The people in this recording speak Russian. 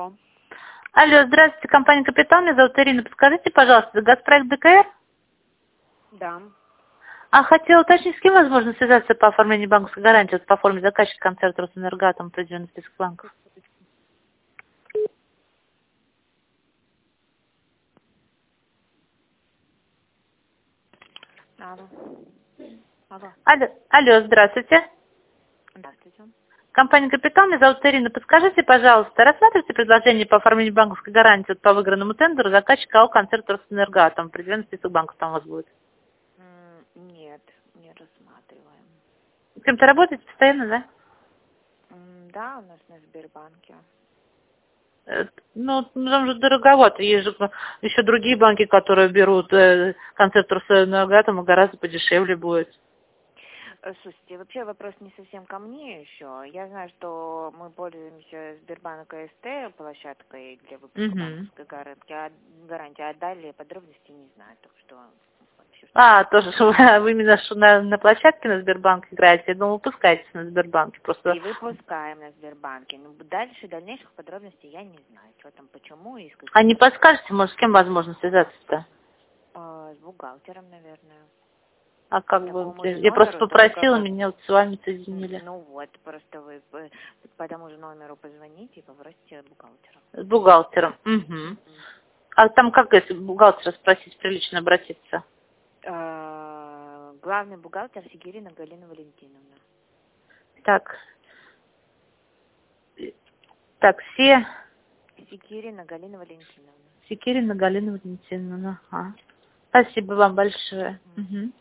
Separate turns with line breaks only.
Алло, здравствуйте, компания «Капитал», меня зовут Ирина. Подскажите, пожалуйста, «Газпроект ДКР»?
Да.
Хотела уточнить, с кем возможно связаться по оформлению банковской гарантии, по форме заказчика концерта «Росэнергоатом», определенный список банков.
Алло. Алло.
Алло, здравствуйте.
Здравствуйте.
Компания «Капитал», меня зовут Ирина. Подскажите, пожалуйста, рассматриваете предложение по оформлению банковской гарантии по выигранному тендеру заказчика АО «Концерт Росэнергоатом», определенный список банков там у вас будет?
Нет, не рассматриваем.
С кем-то работаете постоянно, да?
Да, у нас на Сбербанке.
Ну, там же дороговато. Есть же еще другие банки, которые берут концерт Росэнергоатом, и гораздо подешевле будет.
Слушайте, вообще вопрос не совсем ко мне еще. Я знаю, что мы пользуемся Сбербанк АСТ площадкой для выпуска
Угу.
банковской гарантии, а далее подробностей не знаю. Так что вообще
Тоже вы именно что на площадке на Сбербанк играете? Я думала, выпускаетесь на Сбербанке. Просто.
и выпускаем на Сбербанке. Ну, дальше дальнейших подробностей я не знаю. Что там, почему и с
А не
какими
подскажете, может, с кем возможно связаться-то?
с бухгалтером, наверное.
А как бы,
Такому же
я просто
номеру только
попросила, меня вот с вами соединили.
Ну вот, просто вы по тому же номеру позвоните и попросите бухгалтера.
С бухгалтером. Угу.
Мгм.
А там как, если бухгалтера спросить, прилично обратиться?
Главный бухгалтер Сигирина Галина Валентиновна.
Так. Так,
Сигирина Галина Валентиновна.
Секирина Галина Валентиновна. Ага. Спасибо вам большое.
Мгм.
Угу.